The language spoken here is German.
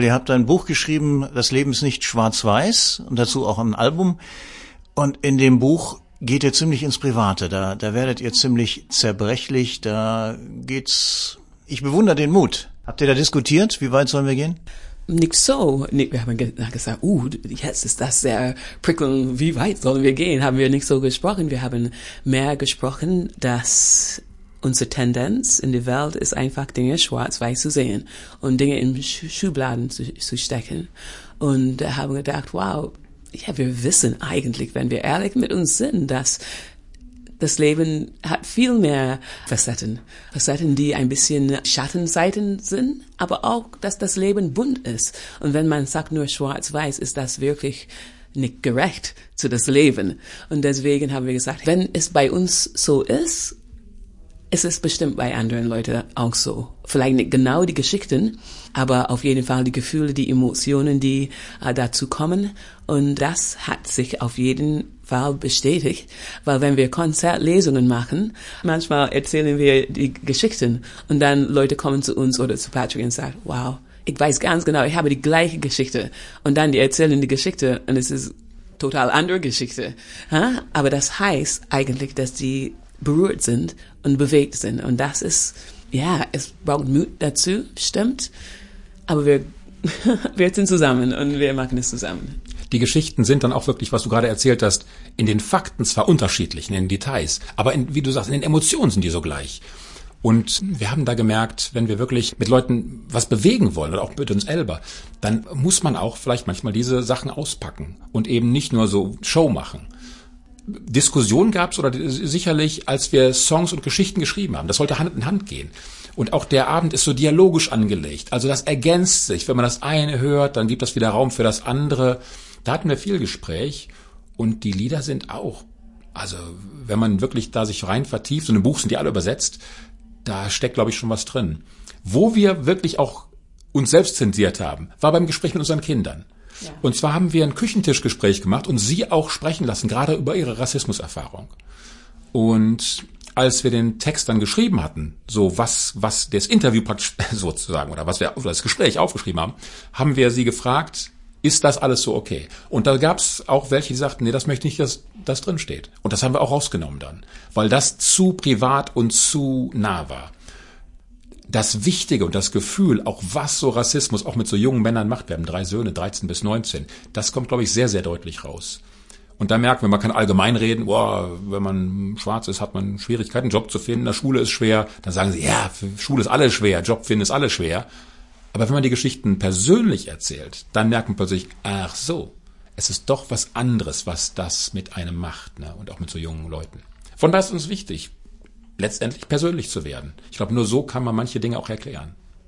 Ihr habt ein Buch geschrieben, Das Leben ist nicht schwarz-weiß, und dazu auch ein Album. Und in dem Buch geht ihr ziemlich ins Private. Da werdet ihr ziemlich zerbrechlich. Da geht's. Ich bewundere den Mut. Habt ihr da diskutiert? Wie weit sollen wir gehen? Nicht so. Wir haben gesagt, jetzt ist das sehr prickelnd. Wie weit sollen wir gehen? Haben wir nicht so gesprochen. Wir haben mehr gesprochen, dass unsere Tendenz in der Welt ist einfach, Dinge schwarz-weiß zu sehen und Dinge in Schubladen zu stecken. Und da haben wir gedacht, wow, ja, wir wissen eigentlich, wenn wir ehrlich mit uns sind, dass das Leben hat viel mehr Facetten, die ein bisschen Schattenseiten sind, aber auch, dass das Leben bunt ist. Und wenn man sagt nur schwarz-weiß, ist das wirklich nicht gerecht zu das Leben. Und deswegen haben wir gesagt, wenn es bei uns so ist, es ist bestimmt bei anderen Leuten auch so. Vielleicht nicht genau die Geschichten, aber auf jeden Fall die Gefühle, die Emotionen, die dazu kommen. Und das hat sich auf jeden Fall bestätigt, weil wenn wir Konzertlesungen machen, manchmal erzählen wir die Geschichten und dann Leute kommen zu uns oder zu Patrick und sagen, wow, ich weiß ganz genau, ich habe die gleiche Geschichte. Und dann die erzählen die Geschichte und es ist total andere Geschichte. Aber das heißt eigentlich, dass die berührt sind und bewegt sind. Und das ist, ja, es braucht Mut dazu, stimmt. Aber wir sind zusammen und wir machen es zusammen. Die Geschichten sind dann auch wirklich, was du gerade erzählt hast, in den Fakten zwar unterschiedlich, in den Details, aber wie du sagst, in den Emotionen sind die so gleich. Und wir haben da gemerkt, wenn wir wirklich mit Leuten was bewegen wollen oder auch mit uns selber, dann muss man auch vielleicht manchmal diese Sachen auspacken und eben nicht nur so Show machen. Diskussion gab's oder sicherlich, als wir Songs und Geschichten geschrieben haben. Das sollte Hand in Hand gehen. Und auch der Abend ist so dialogisch angelegt. Also das ergänzt sich. Wenn man das eine hört, dann gibt das wieder Raum für das andere. Da hatten wir viel Gespräch. Und die Lieder sind auch, also wenn man wirklich da sich rein vertieft, und im Buch sind die alle übersetzt, da steckt, glaube ich, schon was drin. Wo wir wirklich auch uns selbst zensiert haben, war beim Gespräch mit unseren Kindern. Ja. Und zwar haben wir ein Küchentischgespräch gemacht und sie auch sprechen lassen, gerade über ihre Rassismuserfahrung. Und als wir den Text dann geschrieben hatten, so was das Interview praktisch sozusagen, oder was wir das Gespräch aufgeschrieben haben, haben wir sie gefragt, ist das alles so okay? Und da gab's auch welche, die sagten, nee, das möchte ich nicht, dass das drin steht. Und das haben wir auch rausgenommen dann, weil das zu privat und zu nah war. Das Wichtige und das Gefühl, auch was so Rassismus auch mit so jungen Männern macht, wir haben 3 Söhne, 13 bis 19, das kommt, glaube ich, sehr, sehr deutlich raus. Und da merken wir, man kann allgemein reden, wenn man schwarz ist, hat man Schwierigkeiten, einen Job zu finden, der Schule ist schwer. Dann sagen sie, ja, für Schule ist alles schwer, Job finden ist alles schwer. Aber wenn man die Geschichten persönlich erzählt, dann merkt man plötzlich, ach so, es ist doch was anderes, was das mit einem macht, ne? Und auch mit so jungen Leuten. Von daher ist uns wichtig, letztendlich persönlich zu werden. Ich glaube, nur so kann man manche Dinge auch erklären.